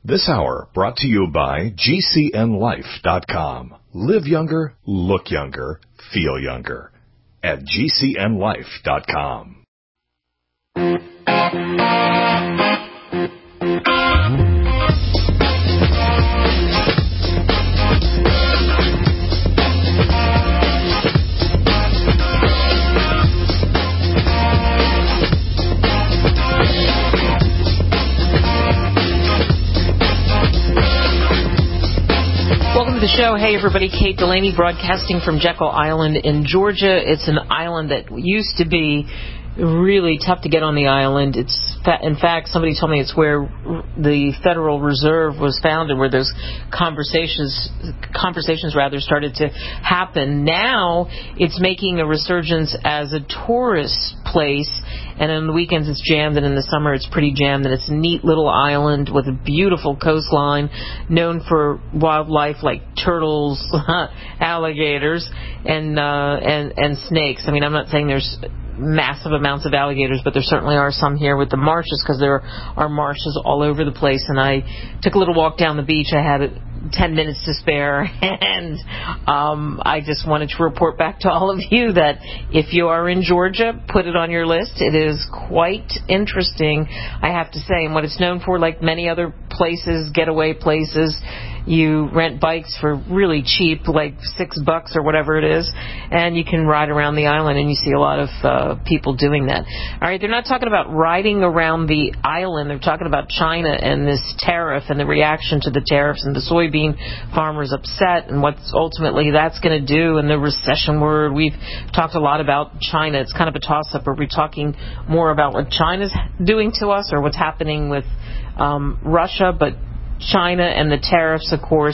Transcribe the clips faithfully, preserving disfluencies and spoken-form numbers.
This hour brought to you by G C N life dot com. Live younger, look younger, feel younger at G C N life dot com. The show. Hey, everybody. Kate Delaney broadcasting from Jekyll Island in Georgia. It's an island that used to be really tough to get on the island. It's in fact, somebody told me it's where the Federal Reserve was founded, where those conversations conversations rather started to happen. Now it's making a resurgence as a tourist place, and on the weekends it's jammed, and in the summer it's pretty jammed. And it's a neat little island with a beautiful coastline, known for wildlife like turtles, alligators, and uh, and and snakes. I mean, I'm not saying there's massive amounts of alligators, but there certainly are some here with the marshes, because there are marshes all over the place. And I took a little walk down the beach. I had ten minutes to spare, and um, I just wanted to report back to all of you that if you are in Georgia, put it on your list. It is quite interesting, I have to say. And what it's known for, like many other places, getaway places, you rent bikes for really cheap, like six bucks or whatever it is, and you can ride around the island, and you see a lot of uh, people doing that. All right, they're not talking about riding around the island. They're talking about China and this tariff and the reaction to the tariffs, and the soybean farmers upset, and what ultimately that's going to do, and the recession word. We've talked a lot about China. It's kind of a toss-up. Are we talking more about what China's doing to us or what's happening with um, Russia? But China and the tariffs, of course,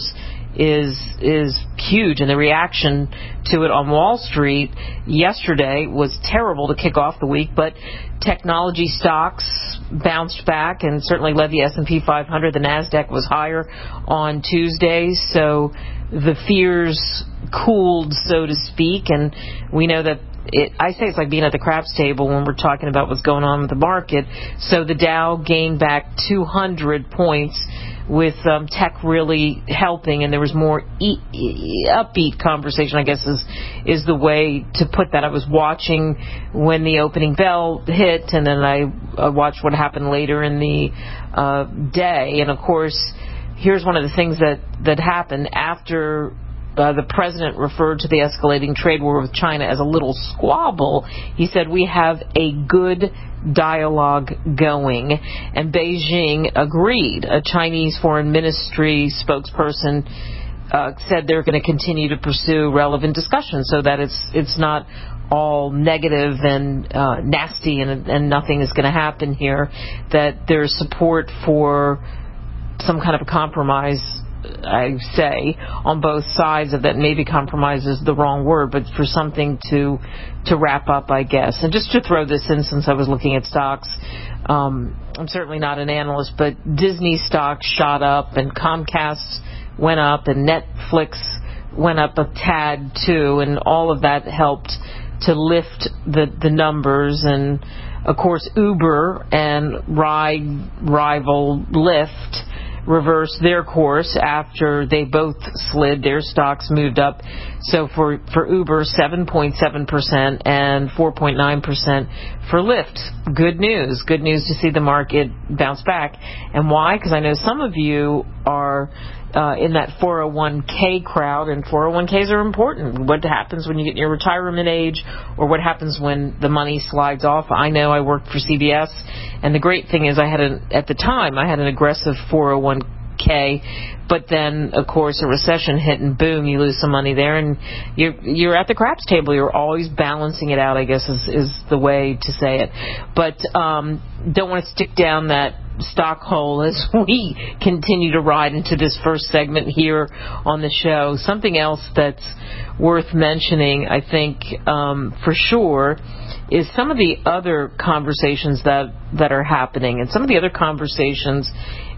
is is huge, and the reaction to it on Wall Street yesterday was terrible to kick off the week. But technology stocks bounced back and certainly led the S and P five hundred. The NASDAQ was higher on Tuesday, so the fears cooled, so to speak, and we know that It, I say it's like being at the craps table when we're talking about what's going on with the market. So the Dow gained back two hundred points, with um, tech really helping, and there was more e- e- upbeat conversation, I guess is is the way to put that. I was watching when the opening bell hit, and then I uh, watched what happened later in the uh, day. And, of course, here's one of the things that, that happened after Uh, the president referred to the escalating trade war with China as a little squabble. He said, we have a good dialogue going, and Beijing agreed. A Chinese foreign ministry spokesperson uh, said they're going to continue to pursue relevant discussions, so that it's it's not all negative and uh, nasty and, and nothing is going to happen here, that there's support for some kind of a compromise, I say, on both sides of that. Maybe compromise is the wrong word, but for something to to wrap up, I guess. And just to throw this in, since I was looking at stocks, um, I'm certainly not an analyst, but Disney stock shot up, and Comcast went up, and Netflix went up a tad too, and all of that helped to lift the, the numbers. And, of course, Uber and ride rival Lyft reversed their course after they both slid. Their stocks moved up. So for, for Uber, seven point seven percent and four point nine percent for Lyft. Good news. Good news to see the market bounce back. And why? Because I know some of you are uh, in that four oh one k crowd, and four oh one k's are important. What happens when you get your retirement age, or what happens when the money slides off? I know I worked for C B S, and the great thing is I had an, at the time, I had an aggressive four oh one k, but then, of course, a recession hit, and boom, you lose some money there, and you're, you're at the craps table. You're always balancing it out, I guess, is, is the way to say it. But um, don't want to stick down that stock hole as we continue to ride into this first segment here on the show. Something else that's worth mentioning, I think, um, for sure, is some of the other conversations that, that are happening. And some of the other conversations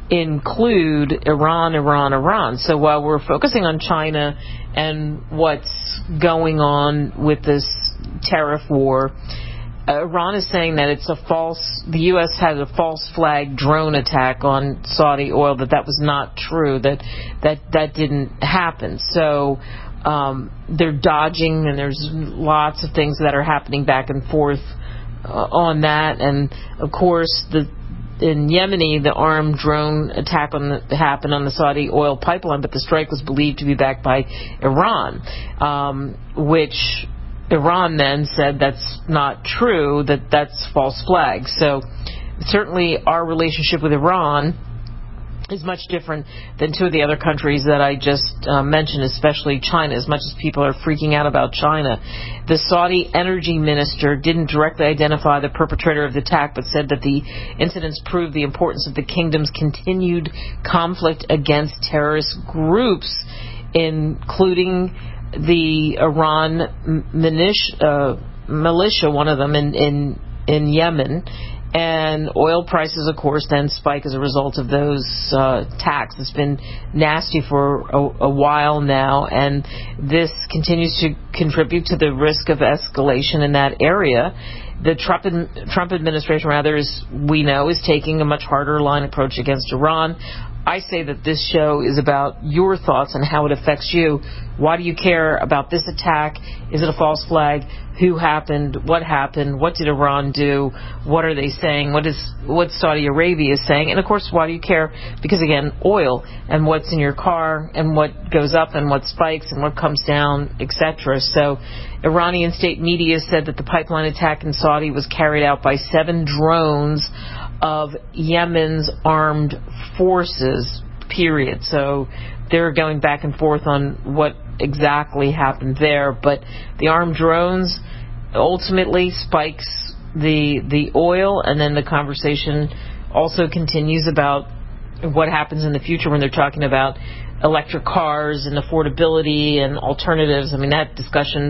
include Iran, Iran, Iran. So while we're focusing on China and what's going on with this tariff war, Iran is saying that it's a false, the U S had a false flag drone attack on Saudi oil, that that was not true, that that, that didn't happen. So um, they're dodging, and there's lots of things that are happening back and forth uh, on that. And, of course, the in Yemeni, the armed drone attack on the, happened on the Saudi oil pipeline, but the strike was believed to be backed by Iran, um, which Iran then said that's not true, that that's false flag. So certainly our relationship with Iran is much different than two of the other countries that I just uh, mentioned, especially China, as much as people are freaking out about China. The Saudi energy minister didn't directly identify the perpetrator of the attack, but said that the incidents prove the importance of the kingdom's continued conflict against terrorist groups, including the Iran militia, uh, militia one of them in, in, in Yemen. And oil prices, of course, then spike as a result of those uh, attacks. It's been nasty for a, a while now, and this continues to contribute to the risk of escalation in that area. The Trump, Trump administration, rather, as we know, is taking a much harder line approach against Iran. I say that this show is about your thoughts and how it affects you. Why do you care about this attack? Is it a false flag? Who happened? What happened? What did Iran do? What are they saying? What is what Saudi Arabia is saying? And, of course, why do you care? Because, again, oil and what's in your car and what goes up and what spikes and what comes down, et cetera. So Iranian state media said that the pipeline attack in Saudi was carried out by seven drones of Yemen's armed forces, period. So they're going back and forth on what exactly happened there. But the armed drones ultimately spikes the the oil, and then the conversation also continues about what happens in the future when they're talking about electric cars and affordability and alternatives. I mean, that discussion,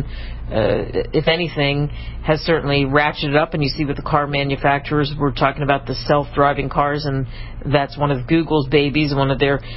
uh, if anything, has certainly ratcheted up, and you see with the car manufacturers, we're talking about the self-driving cars, and that's one of Google's babies, one of their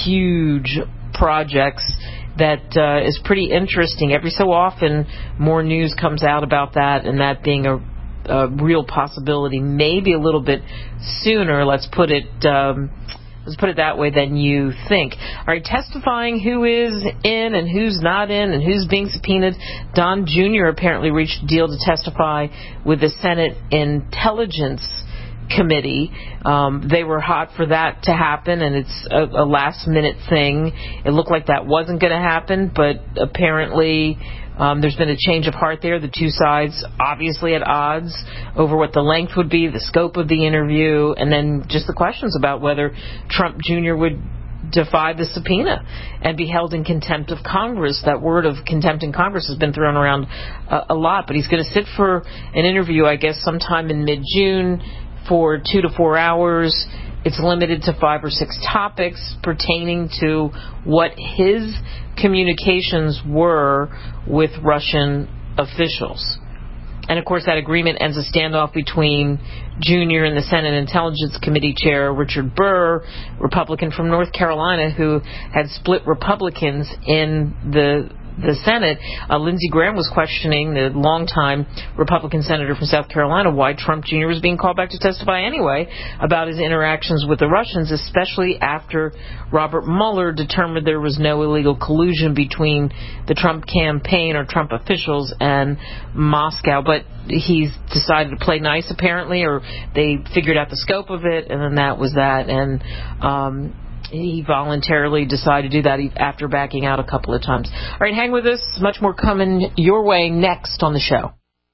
huge projects that uh, is pretty interesting. Every so often, more news comes out about that, and that being a, a real possibility, maybe a little bit sooner, let's put it um, Let's put it that way, than you think. All right, testifying who is in and who's not in and who's being subpoenaed. Don Junior apparently reached a deal to testify with the Senate Intelligence Committee. Um, they were hot for that to happen, and it's a, a last-minute thing. It looked like that wasn't going to happen, but apparently Um, there's been a change of heart there. The two sides obviously at odds over what the length would be, the scope of the interview, and then just the questions about whether Trump Junior would defy the subpoena and be held in contempt of Congress. That word of contempt in Congress has been thrown around a, a lot, but he's going to sit for an interview, I guess, sometime in mid-June for two to four hours. It's limited to five or six topics pertaining to what his communications were with Russian officials. And, of course, that agreement ends a standoff between Junior and the Senate Intelligence Committee Chair Richard Burr, Republican from North Carolina, who had split Republicans in the the Senate. uh, Lindsey Graham was questioning, the longtime Republican senator from South Carolina, why Trump Junior was being called back to testify anyway about his interactions with the Russians, especially after Robert Mueller determined there was no illegal collusion between the Trump campaign or Trump officials and Moscow. But he's decided to play nice, apparently, or they figured out the scope of it, and then that was that. And um he voluntarily decided to do that after backing out a couple of times. All right, hang with us. Much more coming your way next on the show.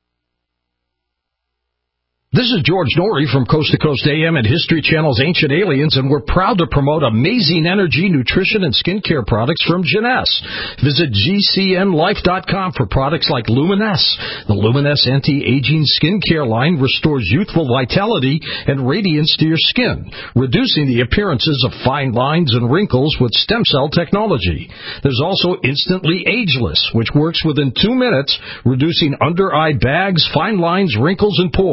This is George Norrie from Coast to Coast A M and History Channel's Ancient Aliens, and we're proud to promote amazing energy, nutrition, and skincare products from Jeunesse. Visit G C N life dot com for products like Luminesse. The Luminesse anti-aging skincare line restores youthful vitality and radiance to your skin, reducing the appearances of fine lines and wrinkles with stem cell technology. There's also Instantly Ageless, which works within two minutes, reducing under-eye bags, fine lines, wrinkles, and pores.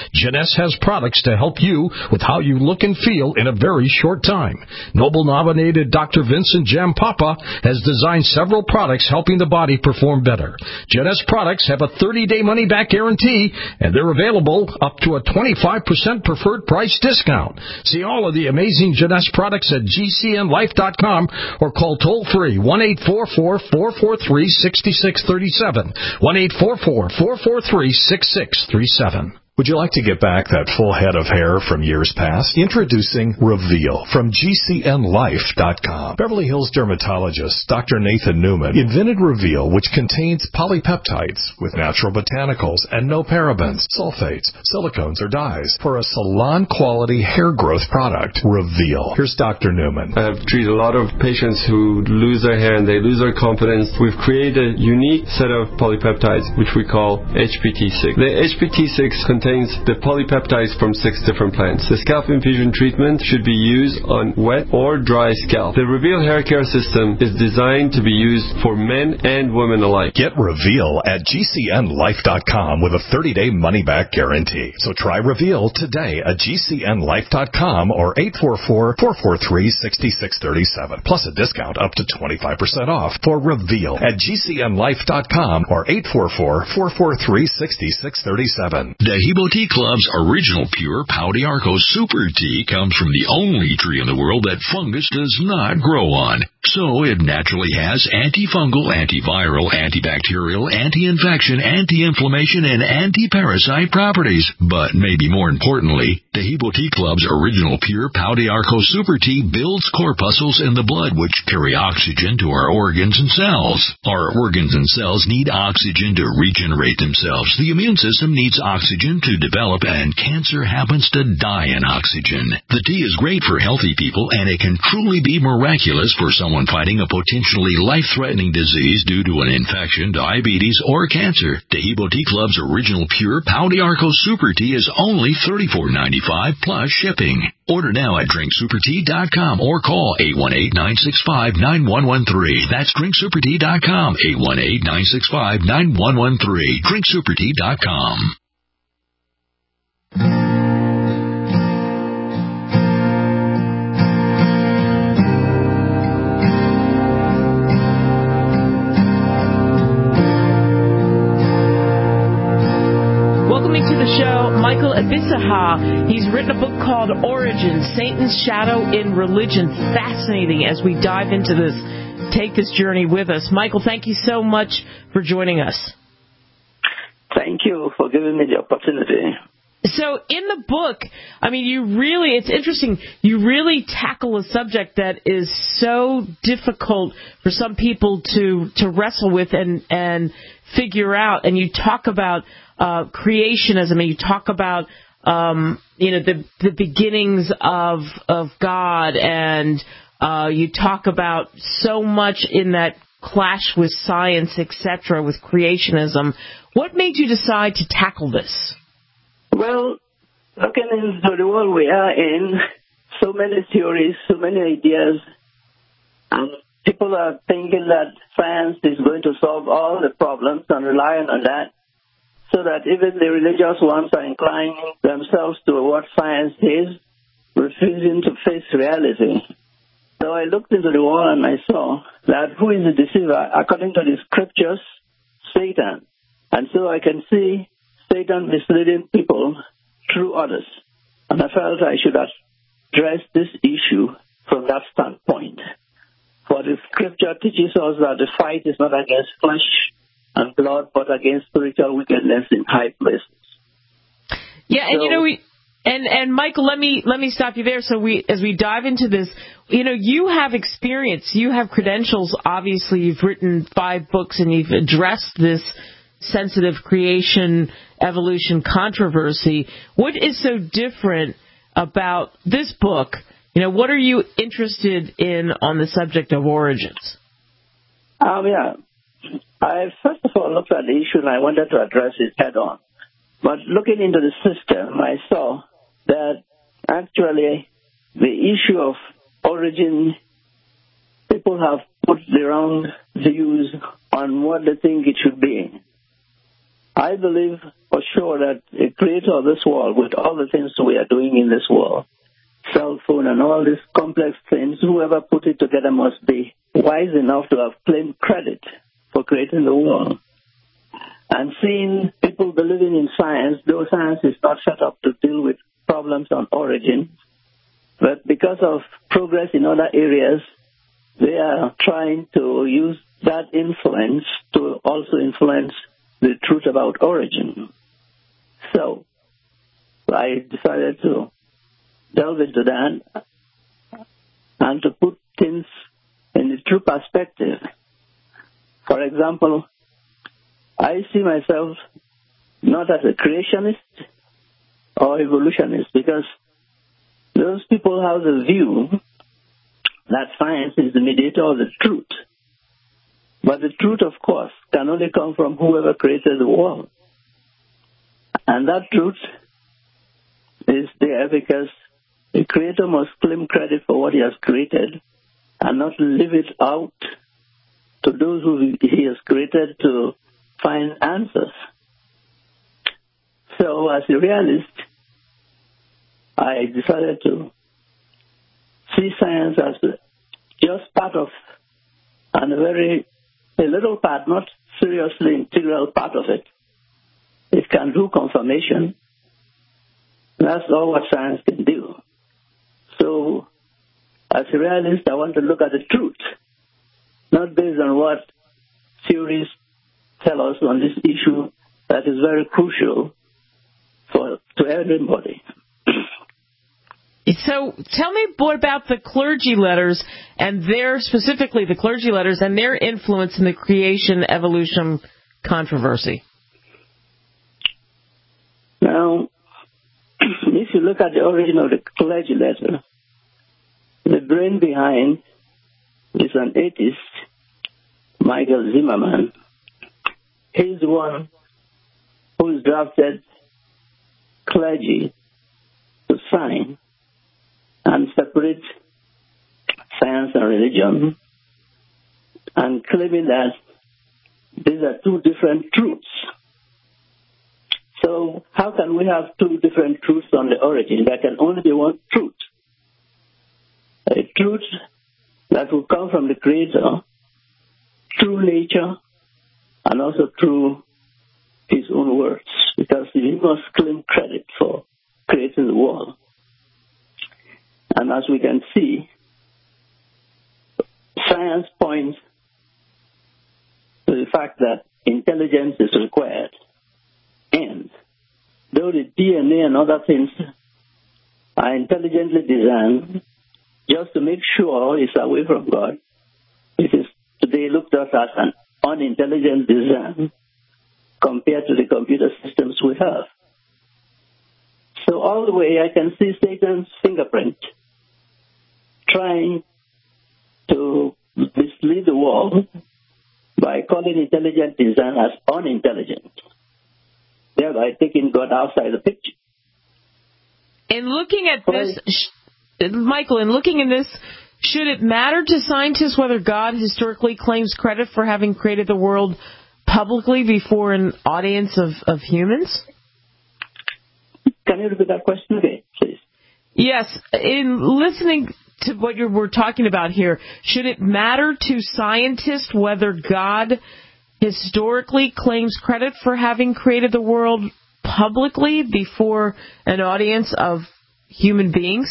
Jeunesse has products to help you with how you look and feel in a very short time. Nobel-nominated Doctor Vincent Jampapa has designed several products helping the body perform better. Jeunesse products have a thirty-day money-back guarantee, and they're available up to a twenty-five percent preferred price discount. See all of the amazing Jeunesse products at G C N life dot com or call toll-free one eight four four, four four three, six six three seven, one eight four four, four four three, six six three seven. Would you like to get back that full head of hair from years past? Introducing Reveal from G C N life dot com. Beverly Hills dermatologist Doctor Nathan Newman invented Reveal, which contains polypeptides with natural botanicals and no parabens, sulfates, silicones, or dyes for a salon-quality hair growth product. Reveal. Here's Doctor Newman. I have treated a lot of patients who lose their hair and they lose their confidence. We've created a unique set of polypeptides, which we call H P T six. The H P T six contains the polypeptides from six different plants. The scalp infusion treatment should be used on wet or dry scalp. The Reveal hair care system is designed to be used for men and women alike. Get Reveal at G C N life dot com with a thirty-day money-back guarantee. So try Reveal today at G C N life dot com or eight four four, four four three, six six three seven. Plus a discount up to twenty-five percent off for Reveal at G C N life dot com or eight four four, four four three, six six three seven. Hebo Tea Club's original pure Pau d'Arco Super Tea comes from the only tree in the world that fungus does not grow on. So it naturally has antifungal, antiviral, antibacterial, anti-infection, anti-inflammation, and anti-parasite properties. But maybe more importantly, the Hebo Tea Club's original pure Pau d'Arco Super Tea builds corpuscles in the blood which carry oxygen to our organs and cells. Our organs and cells need oxygen to regenerate themselves. The immune system needs oxygen to develop, and cancer happens to die in oxygen. The tea is great for healthy people, and it can truly be miraculous for someone fighting a potentially life-threatening disease due to an infection, diabetes, or cancer. The Hebo Tea Club's original pure Pau d'Arco Super Tea is only thirty-four ninety-five plus shipping. Order now at drink super tea dot com or call eight one eight, nine six five, nine one one three. That's drink super tea dot com, eight one eight, nine six five, nine one one three. drink super tea dot com. Michael Abisaha. He's written a book called Origins, Satan's Shadow in Religion. Fascinating as we dive into this. Take this journey with us. Michael, thank you so much for joining us. Thank you for giving me the opportunity. So in the book, I mean, you really, it's interesting, you really tackle a subject that is so difficult for some people to, to wrestle with and, and figure out. And you talk about uh, creationism, and you talk about, um, you know, the, the beginnings of, of God, and uh, you talk about so much in that clash with science, et cetera, with creationism. What made you decide to tackle this? Well, looking into the world we are in, so many theories, so many ideas, and people are thinking that science is going to solve all the problems and relying on that, so that even the religious ones are inclining themselves to what science is, refusing to face reality. So I looked into the world and I saw that who is the deceiver? According to the scriptures, Satan. And so I can see Satan misleading people through others. And I felt I should address this issue from that standpoint. For the scripture teaches us that the fight is not against flesh and blood, but against spiritual wickedness in high places. Yeah, and so, you know, we and and Michael, let me let me stop you there. So we, as we dive into this, you know, you have experience, you have credentials. Obviously, you've written five books and you've addressed this sensitive creation evolution controversy. What is so different about this book? You know, what are you interested in on the subject of origins? Um, yeah, I first of all looked at the issue and I wanted to address it head on. But looking into the system, I saw that actually the issue of origin, people have put their own views on what they think it should be. I believe for sure that the creator of this world, with all the things we are doing in this world, cell phone and all these complex things, whoever put it together must be wise enough to have claimed credit for creating the world. And seeing people believing in science, though science is not set up to deal with problems on origin, but because of progress in other areas, they are trying to use that influence to also influence the truth about origin. So I decided to delve into that and to put things in the true perspective. For example, I see myself not as a creationist or evolutionist, because those people have the view that science is the mediator of the truth. But the truth, of course, can only come from whoever created the world. And that truth is there because the creator must claim credit for what he has created and not leave it out to those who he has created to find answers. So as a realist, I decided to see science as just part of, and a very, a little part, not seriously integral part of it. It can do confirmation. That's all what science can do. So, as a realist, I want to look at the truth, not based on what theories tell us on this issue that is very crucial for to everybody. So tell me more about the clergy letters and their, specifically the clergy letters and their influence in the creation evolution controversy. Now, if you look at the origin of the clergy letter, the brain behind is an atheist, Michael Zimmerman. He's the one who's drafted clergy to sign and separate science and religion, and claiming that these are two different truths. So how can we have two different truths on the origin? There can only be one truth. A truth that will come from the Creator, through nature, and also through his own words, because he must claim credit for creating the world. And as we can see, science points to the fact that intelligence is required. And though the D N A and other things are intelligently designed just to make sure it's away from God, it is today looked at as an unintelligent design compared to the computer systems we have. So all the way I can see Satan's fingerprint trying to mislead the world by calling intelligent design as unintelligent, thereby taking God outside the picture. In looking at this, Michael, in looking at this, should it matter to scientists whether God historically claims credit for having created the world publicly before an audience of, of humans? Can you repeat that question again, please? Yes. In listening to what you were talking about here, should it matter to scientists whether God historically claims credit for having created the world publicly before an audience of human beings?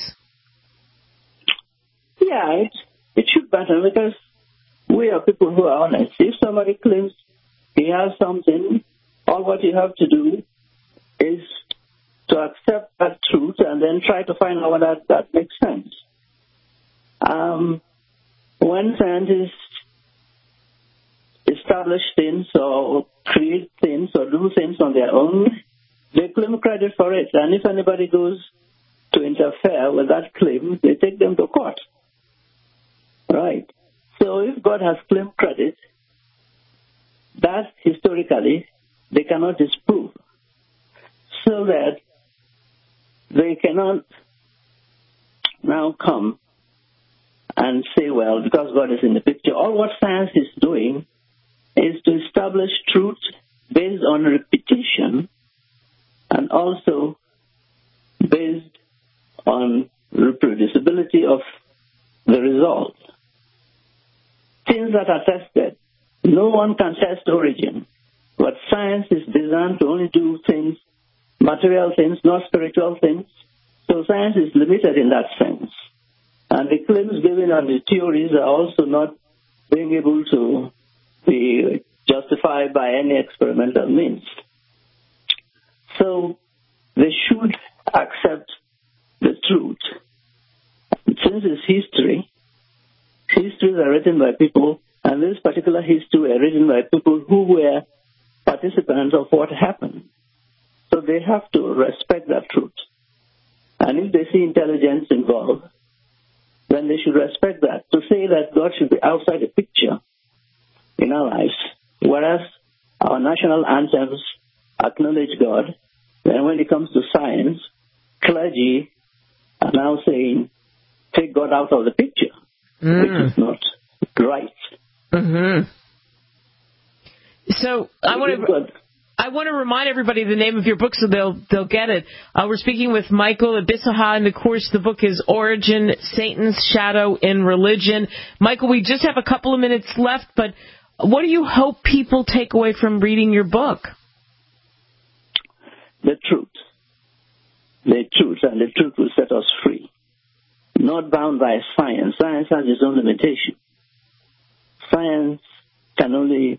Yeah, it, it should matter because we are people who are honest. If somebody claims he has something, all what you have to do is to accept that truth and then try to find out that that makes sense. Um, when scientists establish things or create things or do things on their own, they claim credit for it. And if anybody goes to interfere with that claim, they take them to court. Right? So if God has claimed credit, that historically they cannot disprove. So that they cannot now come and say, well, because God is in the picture. All what science is doing is to establish truth based on repetition and also based on reproducibility of the result. Things that are tested, no one can test origin, but science is designed to only do things, material things, not spiritual things. So science is limited in that sense. And the claims given on the theories are also not being able to be justified by any experimental means. So they should accept the truth. Since it's history, histories are written by people, and this particular history were written by people who were participants of what happened. So they have to respect that truth. And if they see intelligence involved, then they should respect that. To say that God should be outside the picture in our lives, whereas our national anthems acknowledge God, then when it comes to science, clergy are now saying, take God out of the picture, mm. which is not right. Mm-hmm. So I want to I want to remind everybody the name of your book so they'll they'll get it. Uh, we're speaking with Michael Ibisaha, and of course the book is Origin: Satan's Shadow in Religion. Michael, we just have a couple of minutes left, but what do you hope people take away from reading your book? The truth. The truth, and the truth will set us free. Not bound by science. Science has its own limitation. Science can only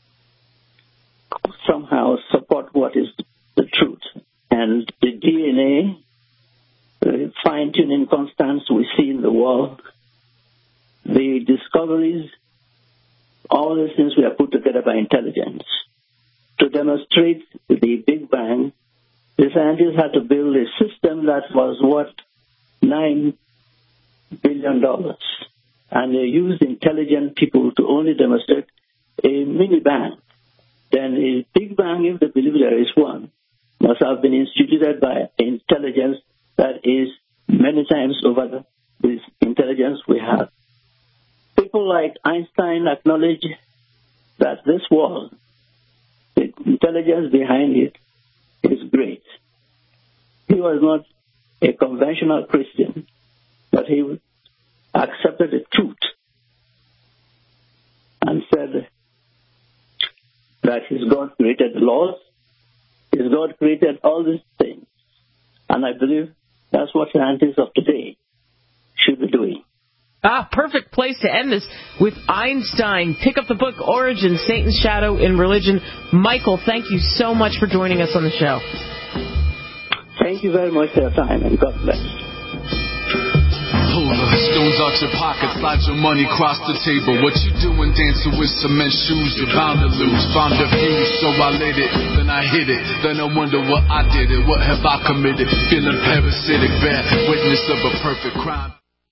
somehow support what is the truth. And the D N A, the fine-tuning constants we see in the world, the discoveries, all these things we are put together by intelligence. To demonstrate the Big Bang, the scientists had to build a system that was worth nine billion dollars. And they used intelligent people to only demonstrate a mini-bang. Then a Big Bang, if they believe there is one, must have been instituted by intelligence that is many times over the intelligence we have. People like Einstein acknowledge that this world, the intelligence behind it, is great. He was not a conventional Christian, but he accepted the truth and said that his God created the laws, his God created all these things. And I believe that's what scientists of today should be doing. Ah, perfect place to end this with Einstein. Pick up the book, Origin: Satan's Shadow in Religion. Michael, thank you so much for joining us on the show. Thank you very much for your time, and God bless. Stones out your pocket, slide your money across the table. What you doing dancing with cement shoes? You're bound to lose. Found a fuse, so I lit it. Then I hit it. Then I wonder what I did it. What have I committed? Feeling parasitic, bad witness of a perfect crime.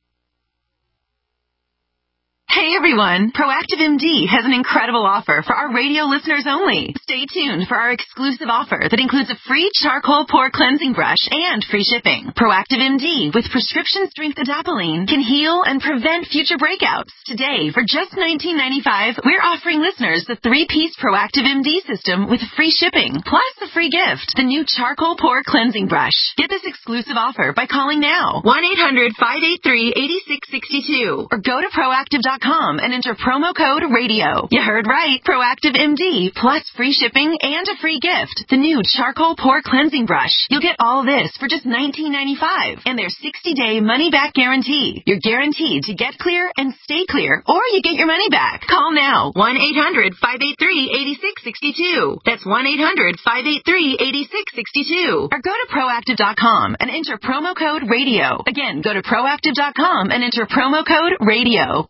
Hey everyone, Proactive M D has an incredible offer for our radio listeners only. Stay tuned for our exclusive offer that includes a free charcoal pore cleansing brush and free shipping. Proactive M D with prescription strength adapalene can heal and prevent future breakouts. Today, for just nineteen ninety-five dollars, we're offering listeners the three-piece Proactive M D system with free shipping, plus the free gift, the new charcoal pore cleansing brush. Get this exclusive offer by calling now, one eight hundred, five eight three, eight six six two, or go to proactive dot com and enter promo code radio. You heard right. Proactive M D plus free shipping and a free gift. The new charcoal pore cleansing brush. You'll get all this for just nineteen ninety-five dollars and their sixty-day money-back guarantee. You're guaranteed to get clear and stay clear, or you get your money back. Call now. one eight hundred, five eight three, eight six six two. That's one eight hundred, five eight three, eight six six two. Or go to proactive dot com and enter promo code radio. Again, go to proactive dot com and enter promo code radio.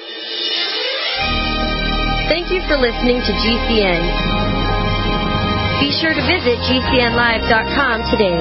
Thank you for listening to G C N. Be sure to visit G C N live dot com today.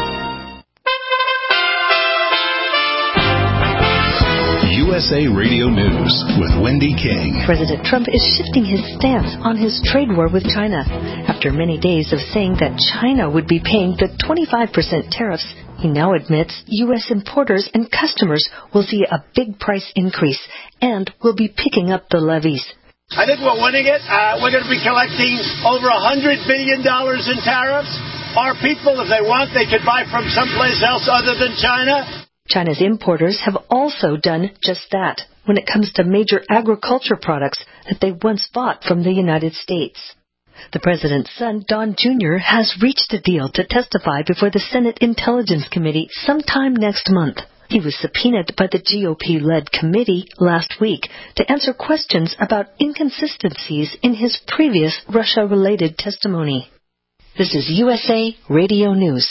U S A Radio News with Wendy King. President Trump is shifting his stance on his trade war with China. After many days of saying that China would be paying the twenty-five percent tariffs, he now admits U S importers and customers will see a big price increase and will be picking up the levies. I think we're winning it. Uh, we're going to be collecting over one hundred billion dollars in tariffs. Our people, if they want, they could buy from someplace else other than China. China's importers have also done just that when it comes to major agriculture products that they once bought from the United States. The president's son, Don Junior, has reached a deal to testify before the Senate Intelligence Committee sometime next month. He was subpoenaed by the G O P-led committee last week to answer questions about inconsistencies in his previous Russia-related testimony. This is U S A Radio News.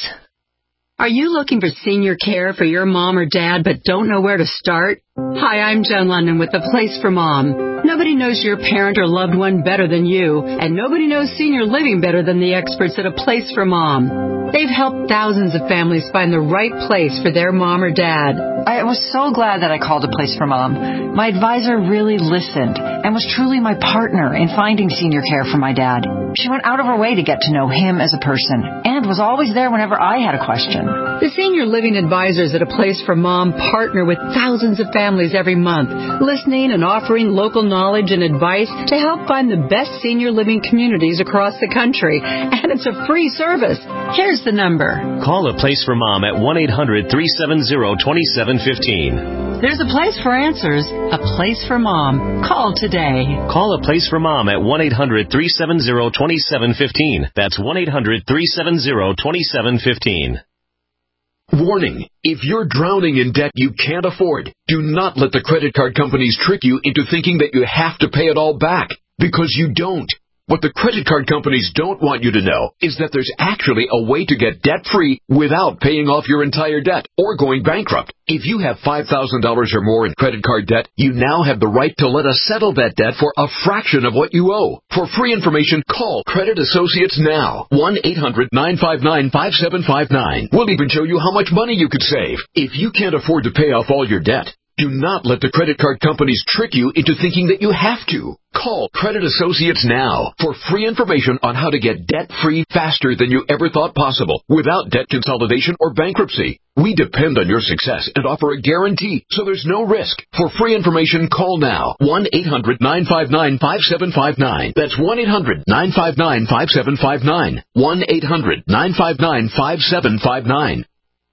Are you looking for senior care for your mom or dad but don't know where to start? Hi, I'm Joan London with The Place for Mom. Nobody knows your parent or loved one better than you, and nobody knows senior living better than the experts at A Place for Mom. They've helped thousands of families find the right place for their mom or dad. I was so glad that I called A Place for Mom. My advisor really listened and was truly my partner in finding senior care for my dad. She went out of her way to get to know him as a person and was always there whenever I had a question. The senior living advisors at A Place for Mom partner with thousands of families every month, listening and offering local knowledge and advice to help find the best senior living communities across the country. And it's a free service. Here's the number. Call A Place for Mom at one eight hundred three seven zero two seven one five. There's a place for answers, A Place for Mom. Call today. Call A Place for Mom at one eight hundred three seven zero two seven one five. That's one eight hundred three seven zero two seven one five. Warning, if you're drowning in debt you can't afford, do not let the credit card companies trick you into thinking that you have to pay it all back, because you don't. What the credit card companies don't want you to know is that there's actually a way to get debt-free without paying off your entire debt or going bankrupt. If you have five thousand dollars or more in credit card debt, you now have the right to let us settle that debt for a fraction of what you owe. For free information, call Credit Associates now. one eight hundred nine five nine five seven five nine. We'll even show you how much money you could save. If you can't afford to pay off all your debt, do not let the credit card companies trick you into thinking that you have to. Call Credit Associates now for free information on how to get debt-free faster than you ever thought possible without debt consolidation or bankruptcy. We depend on your success and offer a guarantee, so there's no risk. For free information, call now. one eight hundred nine five nine five seven five nine. That's one eight hundred nine five nine five seven five nine. one eight hundred nine five nine five seven five nine.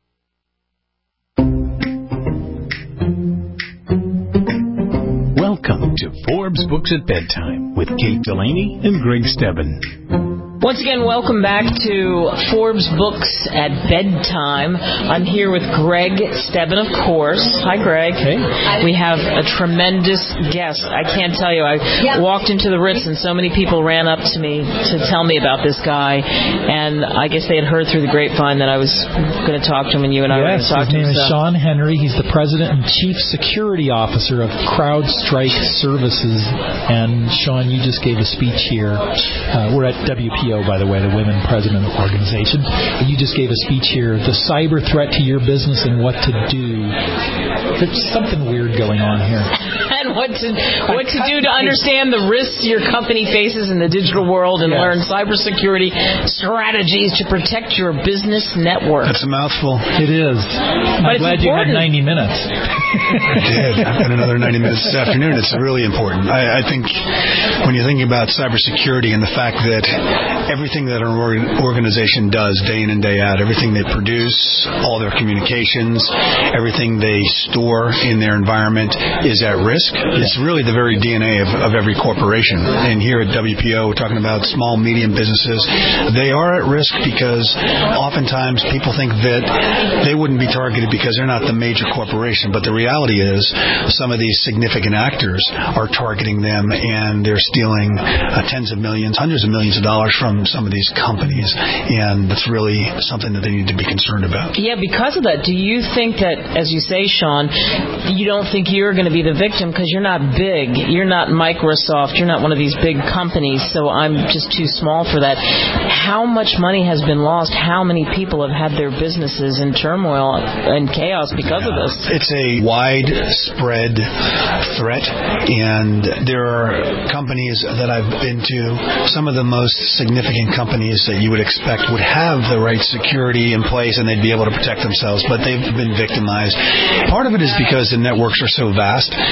Welcome to Forbes Books at Bedtime with Kate Delaney and Greg Stebbin. Once again, welcome back to Forbes Books at Bedtime. I'm here with Greg Stebbin, of course. Hi, Greg. Hey. We have a tremendous guest. I can't tell you. I yeah. walked into the Ritz and so many people ran up to me to tell me about this guy. And I guess they had heard through the grapevine that I was going to talk to him, and you and I yes, were going to talk to him. His name is so. Sean Henry. He's the President and Chief Security Officer of CrowdStrike Services. And, Sean, you just gave a speech here. Uh, we're at W P O, by the way, the Women President Organization. You just gave a speech here, the cyber threat to your business and what to do. There's something weird going on here. And what to what to do to understand the risks your company faces in the digital world and yes. learn cybersecurity strategies to protect your business network. That's a mouthful. It is. But I'm glad important. you had ninety minutes. I did. I've got another ninety minutes this afternoon. It's really important. I, I think when you're thinking about cybersecurity and the fact that everything that an organization does day in and day out, everything they produce, all their communications, everything they store in their environment is at risk. It's really the very D N A of, of every corporation. And here at W P O, we're talking about small, medium businesses. They are at risk because oftentimes people think that they wouldn't be targeted because they're not the major corporation. But the reality is some of these significant actors are targeting them, and they're stealing uh, tens of millions, hundreds of millions of dollars from some of these companies. And that's really something that they need to be concerned about. Yeah, because of that, do you think that, as you say, Sean, you don't think you're going to be the victim because you're not big. You're not Microsoft. You're not one of these big companies, so I'm just too small for that. How much money has been lost? How many people have had their businesses in turmoil and chaos because yeah. of this? It's a widespread threat, and there are companies that I've been to, some of the most significant companies that you would expect would have the right security in place and they'd be able to protect themselves, but they've been victimized. Part of it is because the networks are so vast and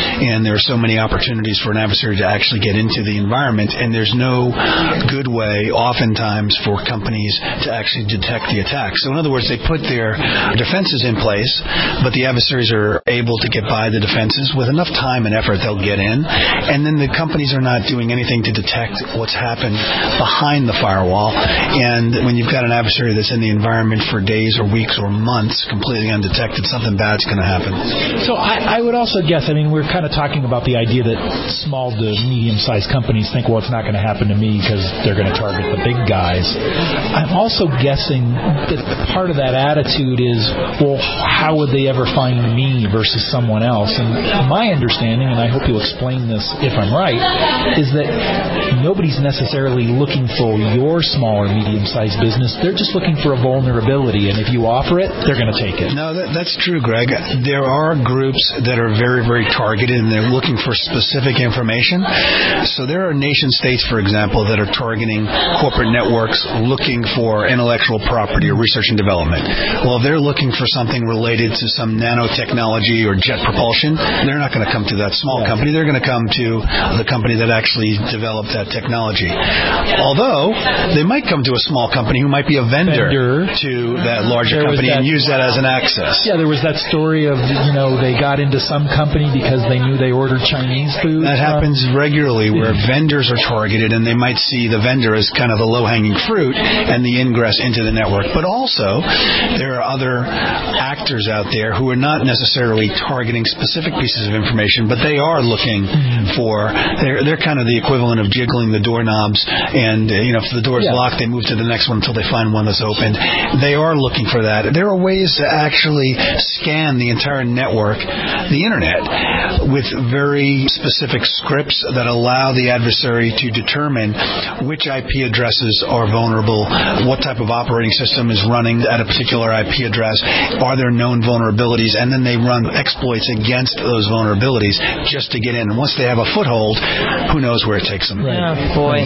there are so many opportunities for an adversary to actually get into the environment, and there's no good way, oftentimes, for companies to actually detect the attack. So in other words, they put their defenses in place, but the adversaries are able to get by the defenses. With enough time and effort, they'll get in, and then the companies are not doing anything to detect what's happened behind the firewall. And when you've got an adversary that's in the environment for days or weeks or months completely undetected, something bad's going to happen. So I, I would also guess, I mean, we're kind of talking about the idea that small to medium-sized companies think, well, it's not going to happen to me because they're going to target the big guys. I'm also guessing that part of that attitude is, well, how would they ever find me versus someone else? And my understanding, and I hope you'll explain this if I'm right, is that nobody's necessarily looking for your small or medium-sized business. They're just looking for a vulnerability, and if you offer it, they're going to take it. No, that, that's true, Greg. There are groups that are very, very targeted, and they're looking for specific information. So there are nation-states, for example, that are targeting corporate networks looking for intellectual property or research and development. Well, if they're looking for something related to some nanotechnology or jet propulsion, they're not going to come to that small yeah. company. They're going to come to the company that actually developed that technology. Although, they might come to a small company who might be a vendor, vendor. to that larger there company that, and use that as an access. Yeah, there was that story of, you know, they got into some company because they knew they ordered Chinese food. That from. happens regularly where vendors are targeted, and they might see the vendor as kind of the low-hanging fruit and the ingress into the network. But also, there are other actors out there who are not necessarily targeting specific pieces of information, but they are looking mm-hmm. for, they're, they're kind of the equivalent of jiggling the doorknobs, and, uh, you know, if the door's yeah. locked, they move to the next one until they find one that's opened. They are looking for that. There are ways to actually scan the entire network, the internet, with very specific scripts that allow the adversary to determine which I P addresses are vulnerable, what type of operating system is running at a particular I P address, are there known vulnerabilities, and then they run exploits against those vulnerabilities just to get in. And once they have a foothold, who knows where it takes them. Right. Oh, boy.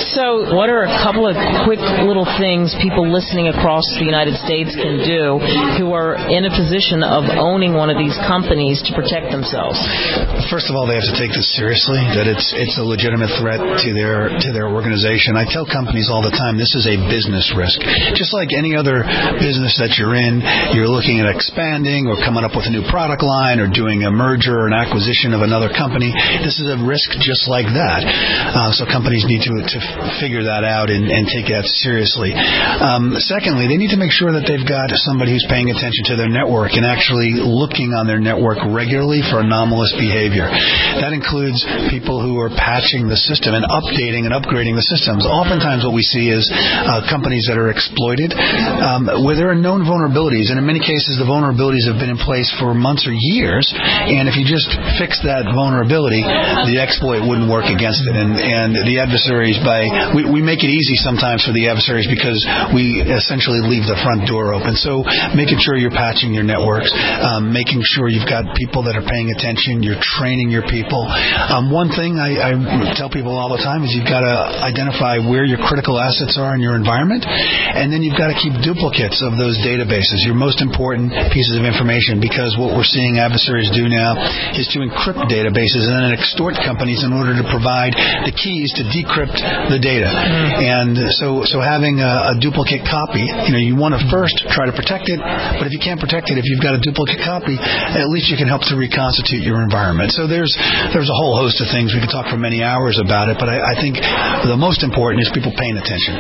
So what are a couple of quick little things people listening across the United States can do who are in a position of owning one of these companies to protect themselves? First of all, they have to take this seriously, that it's it's a legitimate threat to their to their organization. I tell companies all the time, this is a business risk. Just like any other business that you're in, you're looking at expanding or coming up with a new product line or doing a merger or an acquisition of another company. This is a risk just like that. Uh, so companies need to, to figure that out and, and take that seriously. Um, secondly, they need to make sure that they've got somebody who's paying attention to their network and actually looking on their network regularly for anomalous behavior. That includes people who are patching the system and updating and upgrading the systems. Oftentimes what we see is uh, companies that are exploited um, where there are known vulnerabilities, and in many cases the vulnerabilities have been in place for months or years, and if you just fix that vulnerability, the exploit wouldn't work against it. And, and the adversaries, by we, we make it easy sometimes for the adversaries because we essentially leave the front door open. So making sure you're patching your networks, um, making sure you've got people that are paying attention, you're training your people. Um, one thing I, I tell people all the time is you've got to identify where your critical assets are in your environment, and then you've got to keep duplicates of those databases, your most important pieces of information, because what we're seeing adversaries do now is to encrypt databases and then extort companies in order to provide the keys to decrypt the data. Mm. And so so having a, a duplicate copy, you know, you want to first try to protect it, but if you can't protect it, if you've got a duplicate copy, at least you can help to reconstitute your environment. So there's there's a whole host of things. We could talk for many hours about it, but I, I think the most important is people paying attention.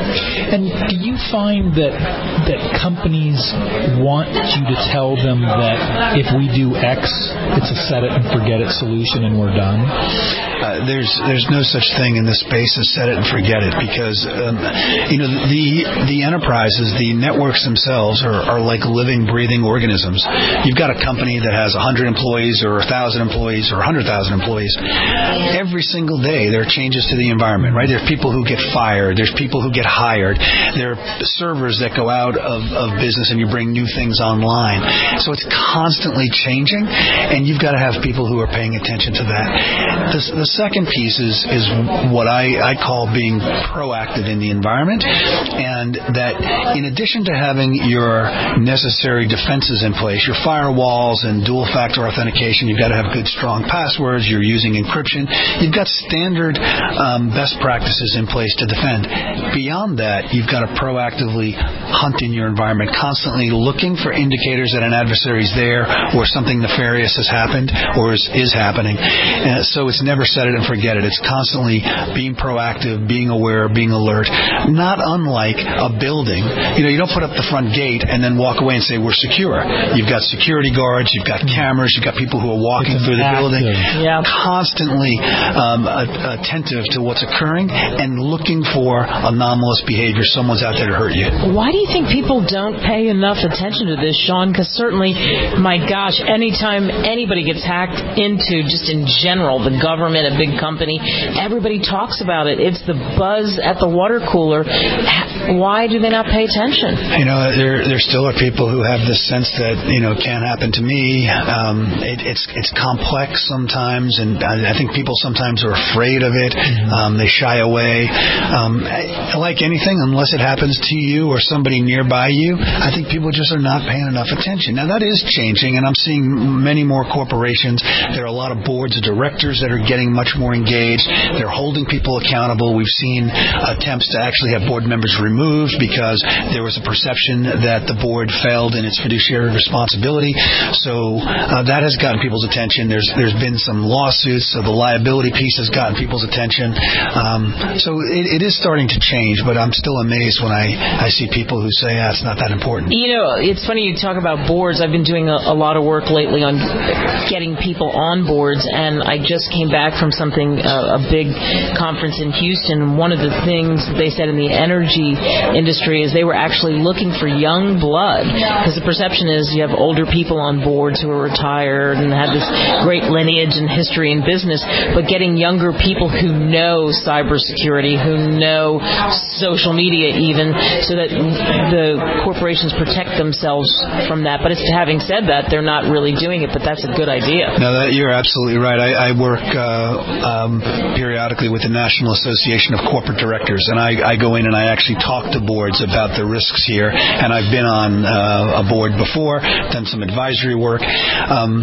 And do you find that that companies want you to tell them that if we do X, it's a set it and forget it solution and we're done? Uh, there's there's no such thing in this space as set it and forget it, because um, you know the the enterprises, the networks themselves are, are like living, breathing organisms. You've got a company that has one hundred employees or one thousand employees or one hundred thousand employees. Every single day there are changes to the environment, right? There's people who get fired. There's people who get hired. There are servers that go out of, of business and you bring new things online. So it's constantly changing, and you've got to have people who are paying attention to that. The, the second piece is, is what I, I call being proactive in the environment, and that in addition to having your necessary defenses in place, your firewalls and dual-factor authentication, you've got to have good, strong passwords, you're using encryption, you've got standard um, best practices in place to defend. Beyond that, you've got to proactively hunt in your environment, constantly looking for indicators that an adversary is there or something nefarious has happened or is, is happening. And so it's never set it and forget it. It's constantly being proactive, being aware, being alert, not unlike a building. You know, you don't put up the front gate and then walk away and say, we're secure. You've got security guards, you've got cameras, you've got people who are walking through the building, yeah. constantly um, attentive to what's occurring and looking for anomalous behavior. Someone's out there to hurt you. Why do you think people don't pay enough attention to this, Sean? Because certainly, my gosh, anytime anybody gets hacked into, just in general, the government, a big company, everybody talks about it. It's the buzz at the water cooler. Why do they not pay attention? You know, there there still are people who have this sense that, you know, can't happen to me. Um, it, it's it's complex sometimes, and I, I think people sometimes are afraid of it. Mm-hmm. Um, they shy away. Um, like anything, unless it happens to you or somebody nearby you, I think people just are not paying enough attention. Now, that is changing, and I'm seeing many more corporations. There are a lot of boards of directors that are getting much more engaged. They're holding people accountable. We've seen attempts to actually have board members removed because there was a perception that the board failed in its fiduciary responsibility. So uh, that has gotten people's attention. There's there's been some lawsuits, so the liability piece has gotten people's attention. Um, so it, it is starting to change, but I'm still amazed when I, I see people who say, ah, it's not that important. You know, it's funny you talk about boards. I've been doing a, a lot of work lately on getting people on boards, and I just came back from something, uh, a big conference in Houston. One of the things they said in the energy industry is they were actually looking for young blood, because the perception is you have older people on boards who are retired and have this great lineage and history in business, but getting younger people who know cybersecurity, who know social media even, so that the corporations protect themselves from that. But it's, having said that, they're not really doing it, but that's a good idea. No, that, you're absolutely right. I, I work uh, um, periodically with the National Association of Corporate Directors, and I, I go in and I actually talk to boards about the risks here, and I've been on uh, a board before, done some advisory work. Um,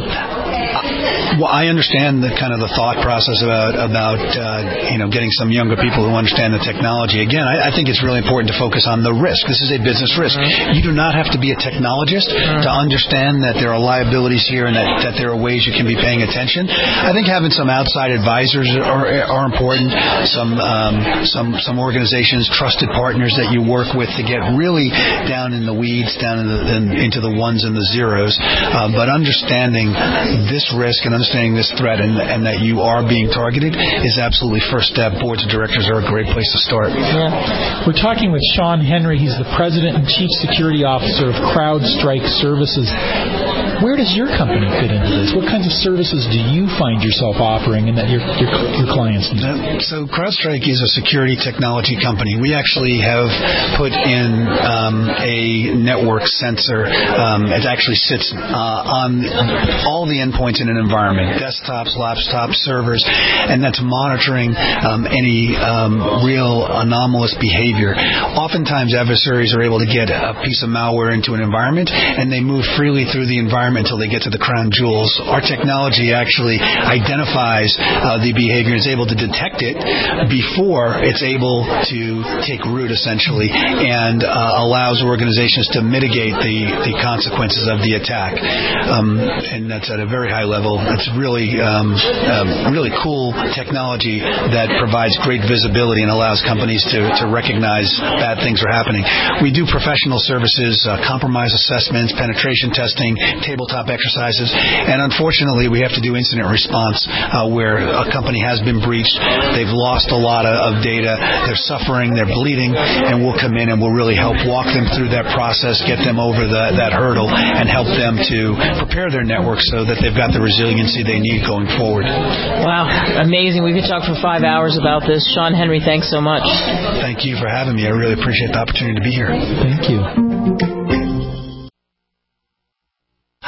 well, I understand the kind of the thought process about about uh, you know getting some younger people who understand the technology. Again, I, I think it's really important to focus on the risk. This is a business risk. Mm-hmm. You do not have to be a technologist mm-hmm. to understand that there are liabilities here and that, that there are ways you can be paying attention. I think having some outside advisors are, are important. Some um, some some organizations, trusted partners that you work with to get really down in the weeds, down in the, in, into the ones and the zeros. Uh, but understanding this risk and understanding this threat and, and that you are being targeted is absolutely first step. Boards of directors are a great place to start. Yeah. We're talking with Sean Henry. He's the President and Chief Security Officer of CrowdStrike Services. Where does your company fit into this? What kinds of services do you find yourself offering and that your your, your clients need? Uh, so CrowdStrike is a security technology company. We actually have put in um, a network sensor. Um, it actually sits uh, on all the endpoints in an environment, desktops, laptops, servers, and that's monitoring um, any um, real anomalous behavior. Oftentimes adversaries are able to get a piece of malware into an environment, and they move freely through the environment until they get to the crown jewels. Our technology actually identifies uh, the behavior and is able to detect it before it's able to take root, essentially, and uh, allows organizations to mitigate the, the consequences of the attack. Um, and that's at a very high level. It's really, um, um, really cool technology that provides great visibility and allows companies to, to recognize bad things are happening. We do professional services, uh, compromise assessments, penetration testing, tabletop exercises, and unfortunately we have to do incident response uh, where a company has been breached, they've lost a lot of, of data, they're suffering, they're bleeding, and we'll come in and we'll really help walk them through that process, get them over the, that hurdle, and help them to prepare their network so that they've got the resiliency they need going forward. Wow, amazing. We could talk for five hours about this. Sean Henry, thanks so much. Thank you for having me. I really appreciate the opportunity to be here. Thank you. Hi,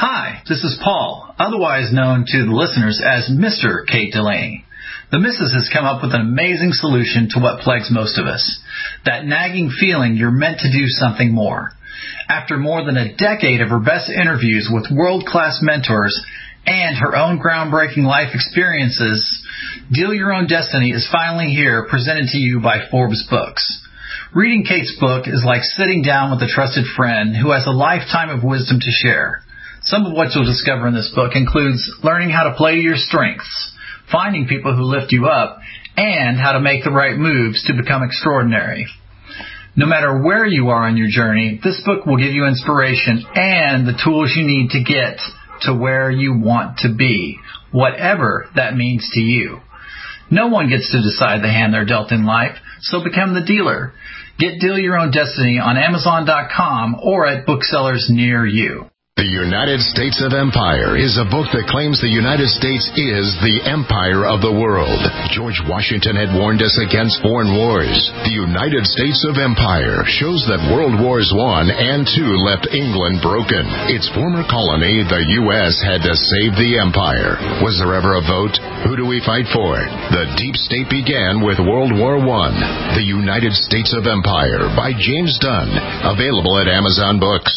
This is Paul, otherwise known to the listeners as Mister Kate Delaney. The Missus has come up with an amazing solution to what plagues most of us. That nagging feeling you're meant to do something more. After more than a decade of her best interviews with world-class mentors and her own groundbreaking life experiences, Deal Your Own Destiny is finally here, presented to you by Forbes Books. Reading Kate's book is like sitting down with a trusted friend who has a lifetime of wisdom to share. Some of what you'll discover in this book includes learning how to play to your strengths, finding people who lift you up, and how to make the right moves to become extraordinary. No matter where you are on your journey, this book will give you inspiration and the tools you need to get to where you want to be, whatever that means to you. No one gets to decide the hand they're dealt in life, so become the dealer. Get Deal Your Own Destiny on Amazon dot com or at booksellers near you. The United States of Empire is a book that claims the United States is the empire of the world. George Washington had warned us against foreign wars. The United States of Empire shows that World Wars One and Two left England broken. Its former colony, the U S, had to save the empire. Was there ever a vote? Who do we fight for? The deep state began with World War One. The United States of Empire by James Dunn. Available at Amazon Books.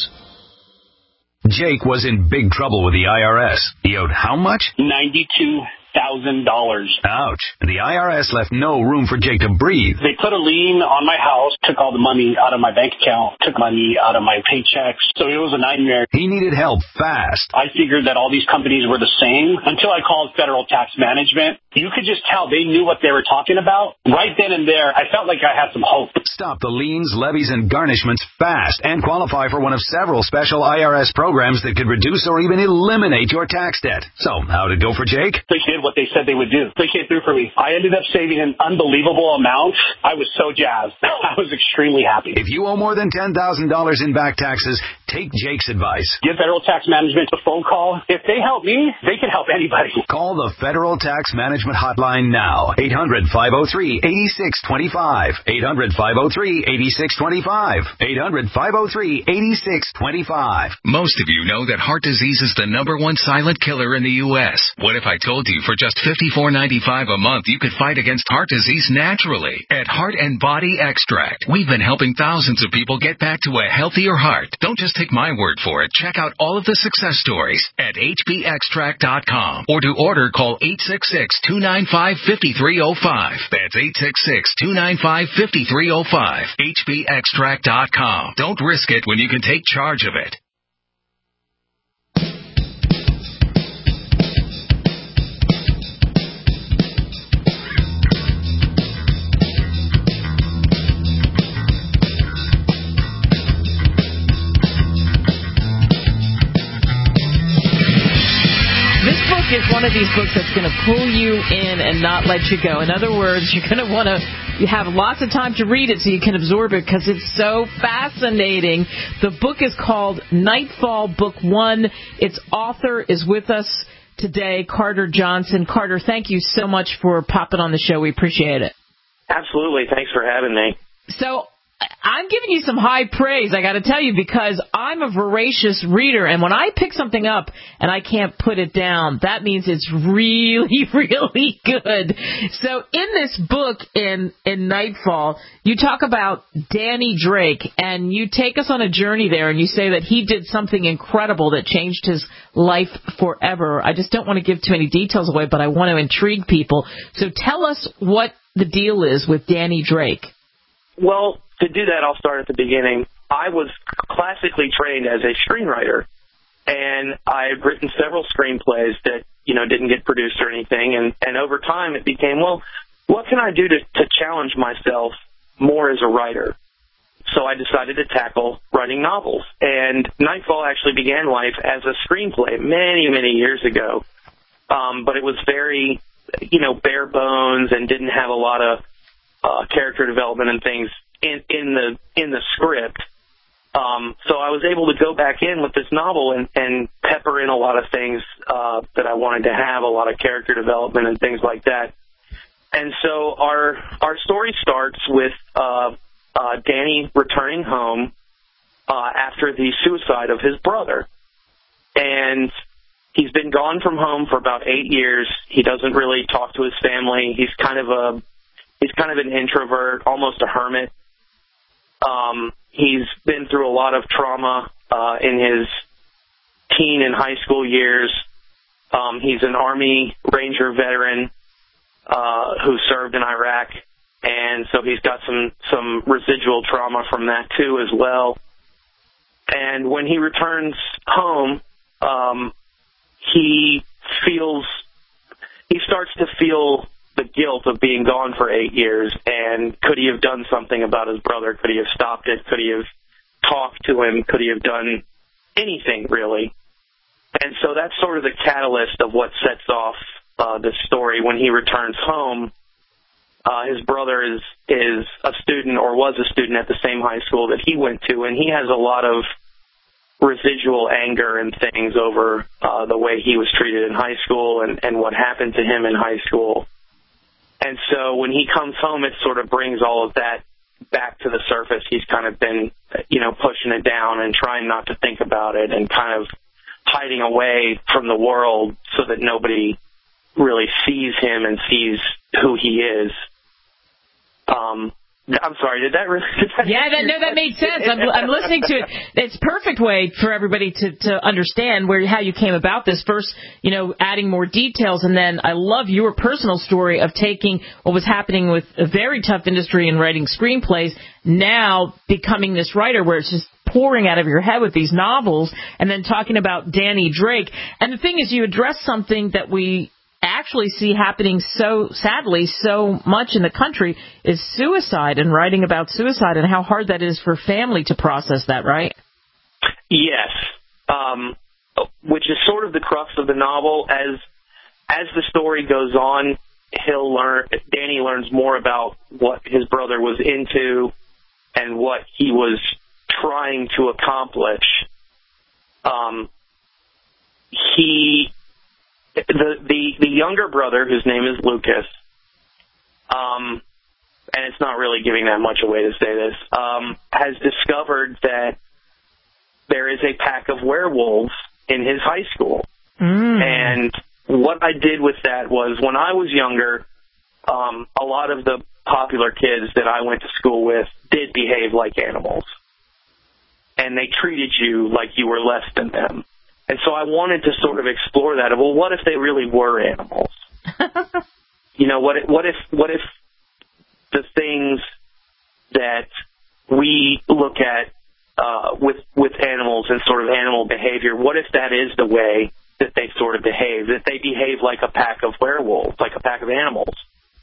Jake was in big trouble with the I R S. He owed how much? ninety-two thousand dollars. Ouch. The I R S left no room for Jake to breathe. They put a lien on my house, took all the money out of my bank account, took money out of my paychecks. So it was a nightmare. He needed help fast. I figured that all these companies were the same until I called Federal Tax Management. You could just tell they knew what they were talking about. Right then and there, I felt like I had some hope. Stop the liens, levies, and garnishments fast and qualify for one of several special I R S programs that could reduce or even eliminate your tax debt. So, how'd it go for Jake? They did what they said they would do. They came through for me. I ended up saving an unbelievable amount. I was so jazzed. I was extremely happy. If you owe more than ten thousand dollars in back taxes, take Jake's advice. Give Federal Tax Management a phone call. If they help me, they can help anybody. Call the Federal Tax Management Hotline now. eight hundred, five oh three, eight six two five. eight hundred, five oh three, eight six two five. eight hundred, five oh three, eight six two five. Most of you know that heart disease is the number one silent killer in the U S. What if I told you for just fifty-four ninety-five a month you could fight against heart disease naturally at Heart and Body Extract? We've been helping thousands of people get back to a healthier heart. Don't just take my word for it. Check out all of the success stories at H B extract dot com, or to order, call eight six six, two nine five, five three oh five. That's eight six six, two nine five, five three oh five. H B extract dot com. Don't risk it when you can take charge of it. Is one of these books that's going to pull you in and not let you go. In other words, you're going to want to you have lots of time to read it so you can absorb it because it's so fascinating. The book is called Nightfall, Book One. Its author is with us today, Carter Johnson. Carter, thank you so much for popping on the show. We appreciate it. Absolutely. Thanks for having me. So I'm giving you some high praise, I got to tell you, because I'm a voracious reader, and when I pick something up and I can't put it down, that means it's really, really good. So in this book, in, in Nightfall, you talk about Danny Drake, and you take us on a journey there, and you say that he did something incredible that changed his life forever. I just don't want to give too many details away, but I want to intrigue people. So tell us what the deal is with Danny Drake. Well, to do that, I'll start at the beginning. I was classically trained as a screenwriter, and I've written several screenplays that, you know, didn't get produced or anything, and, and over time it became, well, what can I do to, to challenge myself more as a writer? So I decided to tackle writing novels, and Nightfall actually began life as a screenplay many, many years ago, um, but it was very, you know, bare bones and didn't have a lot of uh, character development and things in, in the in the script. Um, so I was able to go back in with this novel and, and pepper in a lot of things uh, that I wanted to have, a lot of character development and things like that. And so our our story starts with uh, uh, Danny returning home uh, after the suicide of his brother. And he's been gone from home for about eight years. He doesn't really talk to his family. He's kind of a he's kind of an introvert, almost a hermit. Um, he's been through a lot of trauma uh, in his teen and high school years. Um, he's an Army Ranger veteran uh, who served in Iraq, and so he's got some, some residual trauma from that too as well. And when he returns home, um, he feels, he starts to feel the guilt of being gone for eight years, and could he have done something about his brother? Could he have stopped it? Could he have talked to him? Could he have done anything, really? And so that's sort of the catalyst of what sets off uh, this story. When he returns home, uh, his brother is is a student, or was a student at the same high school that he went to, and he has a lot of residual anger and things over uh, the way he was treated in high school and, and what happened to him in high school. And so when he comes home, it sort of brings all of that back to the surface. He's kind of been, you know, pushing it down and trying not to think about it, and kind of hiding away from the world so that nobody really sees him and sees who he is. Um, I'm sorry, did that really... Did that yeah, that, no, that made sense. I'm, I'm listening to it. It's a perfect way for everybody to, to understand where how you came about this. First, you know, adding more details, and then I love your personal story of taking what was happening with a very tough industry in writing screenplays, now becoming this writer where it's just pouring out of your head with these novels, and then talking about Danny Drake. And the thing is, you address something that we actually see happening so sadly so much in the country, is suicide, and writing about suicide and how hard that is for family to process that, right? Yes, um, which is sort of the crux of the novel. As as the story goes on, he'll learn. Danny learns more about what his brother was into and what he was trying to accomplish. Um, he. The, the the younger brother, whose name is Lucas, um, and it's not really giving that much away to say this, um, has discovered that there is a pack of werewolves in his high school. Mm. And what I did with that was, when I was younger, um, a lot of the popular kids that I went to school with did behave like animals. And they treated you like you were less than them. And so I wanted to sort of explore that. Well, what if they really were animals? You know, what if, what if what if the things that we look at uh, with with animals and sort of animal behavior, what if that is the way that they sort of behave? That they behave like a pack of werewolves, like a pack of animals.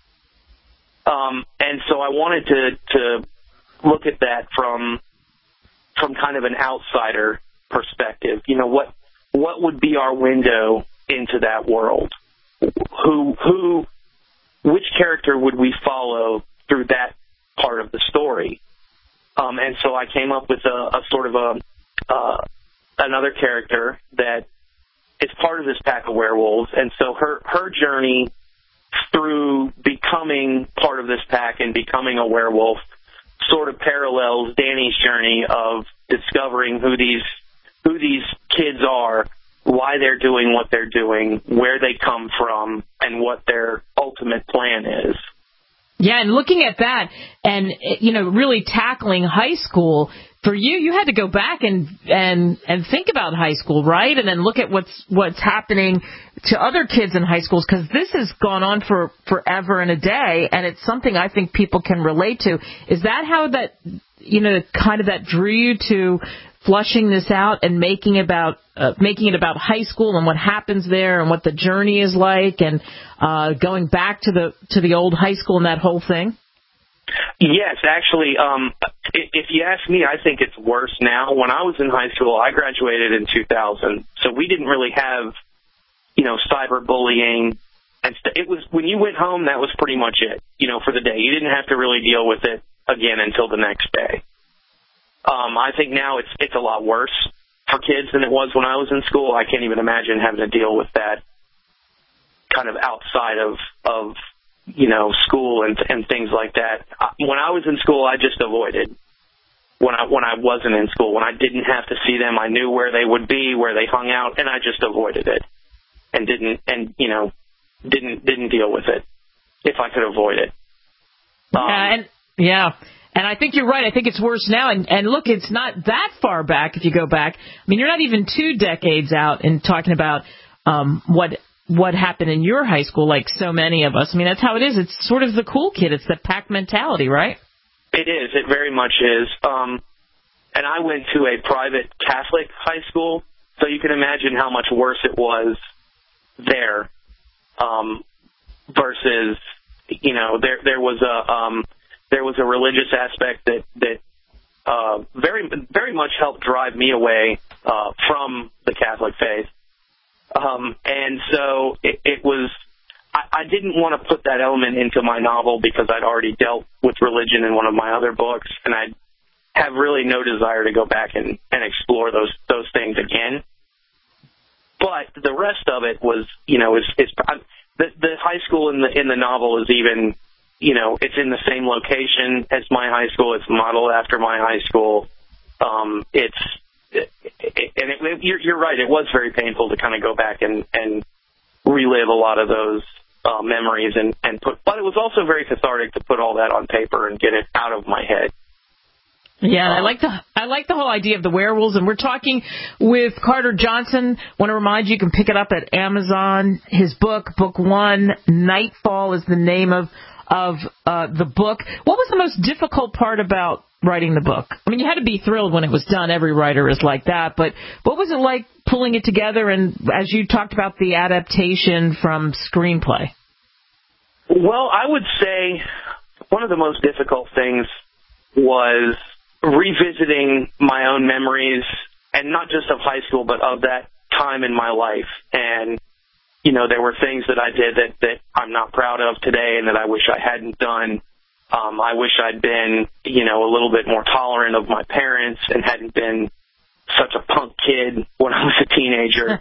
Um, and so I wanted to to look at that from from kind of an outsider perspective. You know, what. What would be our window into that world? Who, who, which character would we follow through that part of the story? Um, and so I came up with a, a sort of a uh, another character that is part of this pack of werewolves, and so her her journey through becoming part of this pack and becoming a werewolf sort of parallels Danny's journey of discovering who these. who these kids are, why they're doing what they're doing, where they come from, and what their ultimate plan is. Yeah, and looking at that and, you know, really tackling high school, for you, you had to go back and and and think about high school, right? And then look at what's what's happening to other kids in high schools, because this has gone on for forever and a day, and it's something I think people can relate to. Is that how that, you know, kind of that drew you to flushing this out and making about uh, making it about high school and what happens there and what the journey is like, and uh, going back to the to the old high school and that whole thing? Yes, actually, um, if you ask me, I think it's worse now. When I was in high school, I graduated in two thousand, so we didn't really have, you know, cyberbullying. And st- it was when you went home, that was pretty much it, you know, for the day. You didn't have to really deal with it again until the next day. Um, I think now it's it's a lot worse for kids than it was when I was in school. I can't even imagine having to deal with that kind of outside of of you know school and and things like that. When I was in school, I just avoided. When I when I wasn't in school, when I didn't have to see them, I knew where they would be, where they hung out, and I just avoided it. and didn't and you know didn't didn't deal with it if I could avoid it. Um, yeah, and yeah. And I think you're right. I think it's worse now. And, and look, it's not that far back if you go back. I mean, you're not even two decades out in talking about um, what what happened in your high school, like so many of us. I mean, that's how it is. It's sort of the cool kid. It's the pack mentality, right? It is. It very much is. Um, and I went to a private Catholic high school, so you can imagine how much worse it was there um, versus, you know, there there was a... Um, There was a religious aspect that that uh, very very much helped drive me away uh, from the Catholic faith, um, and so it, it was. I, I didn't want to put that element into my novel because I'd already dealt with religion in one of my other books, and I have really no desire to go back and, and explore those those things again. But the rest of it was, you know, is is the the high school in the in the novel is even. You know, it's in the same location as my high school. It's modeled after my high school. Um, it's, it, it, and it, you're, you're right. It was very painful to kind of go back and, and relive a lot of those uh, memories and, and put, but it was also very cathartic to put all that on paper and get it out of my head. Yeah, and I like the I like the whole idea of the werewolves, and we're talking with Carter Johnson. Want to remind you, you can pick it up at Amazon. His book, Book One, Nightfall, is the name of of uh, the book. What was the most difficult part about writing the book? I mean, you had to be thrilled when it was done. Every writer is like that. But what was it like pulling it together? And as you talked about the adaptation from screenplay. Well, I would say one of the most difficult things was revisiting my own memories, and not just of high school, but of that time in my life. And you know, there were things that I did that, that I'm not proud of today and that I wish I hadn't done. Um, I wish I'd been, you know, a little bit more tolerant of my parents and hadn't been such a punk kid when I was a teenager.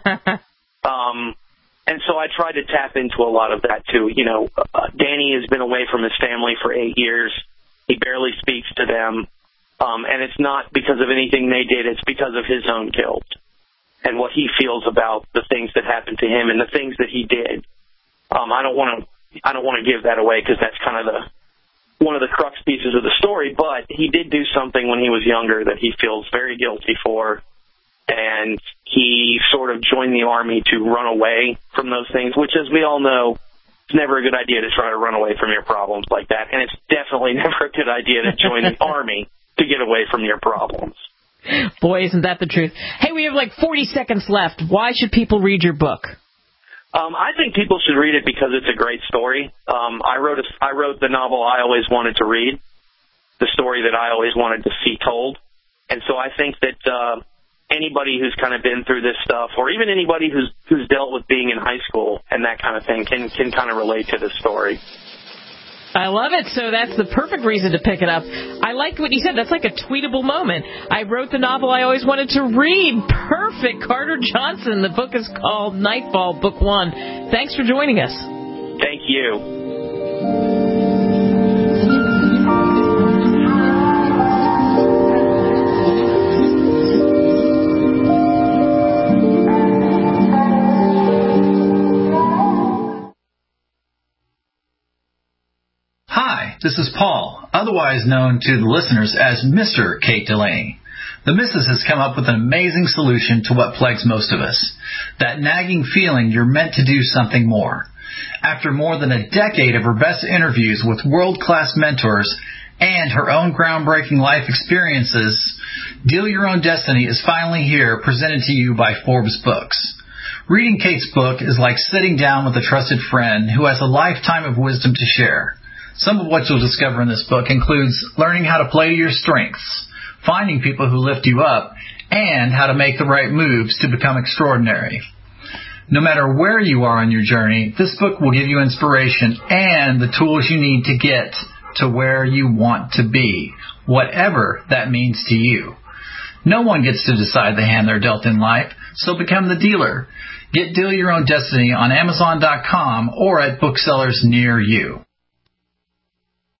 um, and so I tried to tap into a lot of that, too. You know, uh, Danny has been away from his family for eight years. He barely speaks to them. Um, and it's not because of anything they did. It's because of his own guilt and what he feels about the things that happened to him and the things that he did. Um, I don't want to, I don't want to give that away because that's kind of the one of the crux pieces of the story. But he did do something when he was younger that he feels very guilty for, and he sort of joined the army to run away from those things, which, as we all know, it's never a good idea to try to run away from your problems like that, and it's definitely never a good idea to join the army to get away from your problems. Boy, isn't that the truth. Hey, we have like forty seconds left. Why should people read your book? Um, I think people should read it because it's a great story. Um, I wrote a, I wrote the novel I always wanted to read, the story that I always wanted to see told. And so I think that uh, anybody who's kind of been through this stuff, or even anybody who's who's dealt with being in high school and that kind of thing, can can kind of relate to the story. I love it. So that's the perfect reason to pick it up. I liked what you said. That's like a tweetable moment. I wrote the novel I always wanted to read. Perfect. Carter Johnson. The book is called Nightfall, Book One. Thanks for joining us. Thank you. This is Paul, otherwise known to the listeners as Mister Kate Delaney. The Missus has come up with an amazing solution to what plagues most of us. That nagging feeling you're meant to do something more. After more than a decade of her best interviews with world-class mentors and her own groundbreaking life experiences, Deal Your Own Destiny is finally here, presented to you by Forbes Books. Reading Kate's book is like sitting down with a trusted friend who has a lifetime of wisdom to share. Some of what you'll discover in this book includes learning how to play to your strengths, finding people who lift you up, and how to make the right moves to become extraordinary. No matter where you are on your journey, this book will give you inspiration and the tools you need to get to where you want to be, whatever that means to you. No one gets to decide the hand they're dealt in life, so become the dealer. Get Deal Your Own Destiny on Amazon dot com or at booksellers near you.